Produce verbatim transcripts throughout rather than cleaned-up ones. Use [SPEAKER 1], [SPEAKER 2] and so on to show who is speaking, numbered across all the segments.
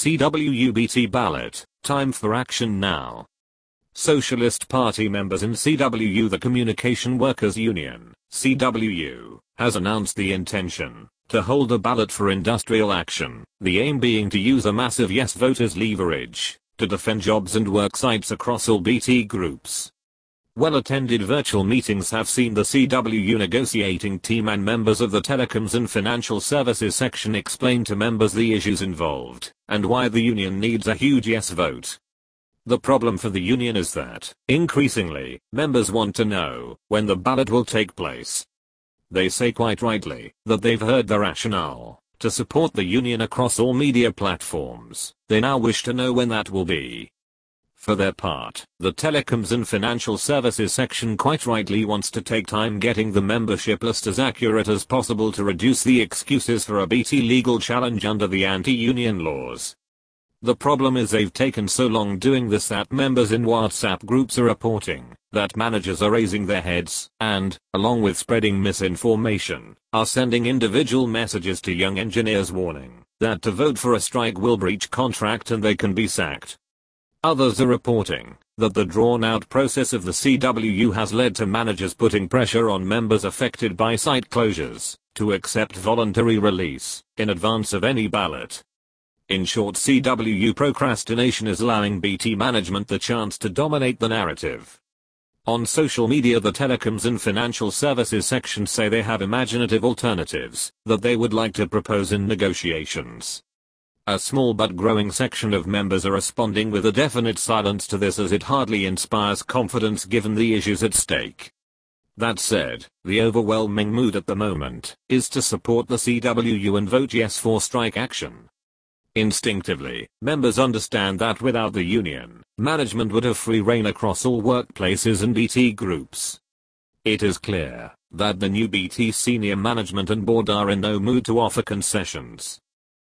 [SPEAKER 1] C W U B T ballot, time for action now. Socialist Party members in C W U, the Communication Workers Union, C W U, has announced the intention to hold a ballot for industrial action, the aim being to use a massive yes vote as leverage to defend jobs and work sites across all B T groups. Well-attended virtual meetings have seen the C W U negotiating team and members of the Telecoms and Financial Services section explain to members the issues involved and why the union needs a huge yes vote. The problem for the union is that, increasingly, members want to know when the ballot will take place. They say quite rightly that they've heard the rationale to support the union across all media platforms. They now wish to know when that will be. For their part, the Telecoms and Financial Services section quite rightly wants to take time getting the membership list as accurate as possible to reduce the excuses for a B T legal challenge under the anti-union laws. The problem is they've taken so long doing this that members in WhatsApp groups are reporting that managers are raising their heads and, along with spreading misinformation, are sending individual messages to young engineers warning that to vote for a strike will breach contract and they can be sacked. Others are reporting that the drawn-out process of the C W U has led to managers putting pressure on members affected by site closures to accept voluntary release in advance of any ballot. In short, C W U procrastination is allowing B T management the chance to dominate the narrative. On social media, the Telecoms and Financial Services section say they have imaginative alternatives that they would like to propose in negotiations. A small but growing section of members are responding with a definite silence to this, as it hardly inspires confidence given the issues at stake. That said, the overwhelming mood at the moment is to support the C W U and vote yes for strike action. Instinctively, members understand that without the union, management would have free rein across all workplaces and B T groups. It is clear that the new B T senior management and board are in no mood to offer concessions.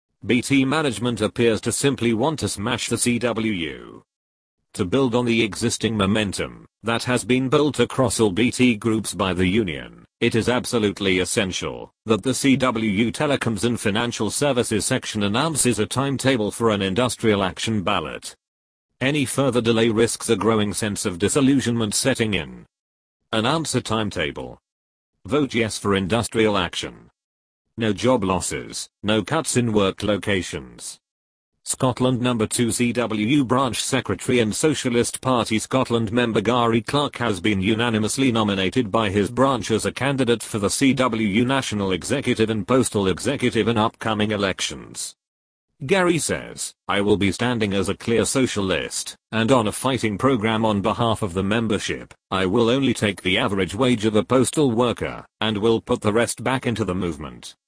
[SPEAKER 1] B T management appears to simply want to smash the C W U. To build on the existing momentum that has been built across all B T groups by the union, it is absolutely essential that the C W U Telecoms and Financial Services section announces a timetable for an industrial action ballot. Any further delay risks a growing sense of disillusionment setting in. Announce a timetable. Vote yes for industrial action. No job losses, no cuts in work locations. Scotland number two C W U branch secretary and Socialist Party Scotland member Gary Clark has been unanimously nominated by his branch as a candidate for the C W U National Executive and Postal Executive in upcoming elections. Gary says, "I will be standing as a clear socialist, and on a fighting program on behalf of the membership. I will only take the average wage of a postal worker, and will put the rest back into the movement."